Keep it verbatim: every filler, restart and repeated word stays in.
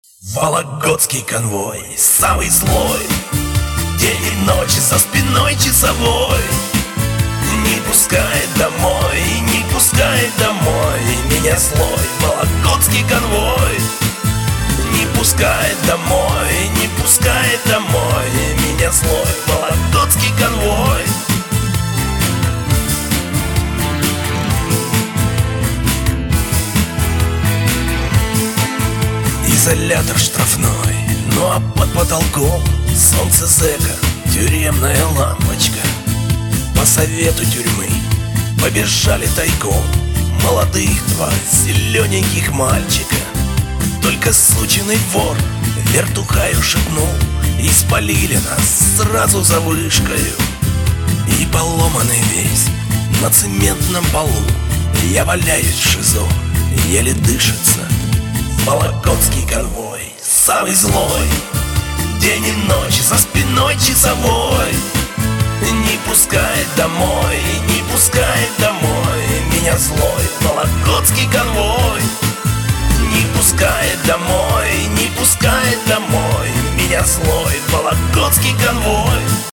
Вологодский конвой, самый злой, день и ночь за спиной часовой. Не пускает домой, не пускает домой меня злой Вологодский конвой. Не пускает домой, не пускает домой меня злой Вологодский конвой. Изолятор штрафной, ну а под потолком солнце зэка, тюремная лампочка. По совету тюрьмы побежали тайком молодых два зелененьких мальчика. Только сученный вор вертухаю шепнул, и спалили нас сразу за вышкою. И поломанный весь на цементном полу я валяюсь в ШИЗО, еле дышится. Вологодский конвой, самый злой, день и ночь за спиной часовой. Не пускает домой, не пускает домой меня злой Вологодский конвой. Не пускает домой, не пускает домой меня злой Вологодский конвой.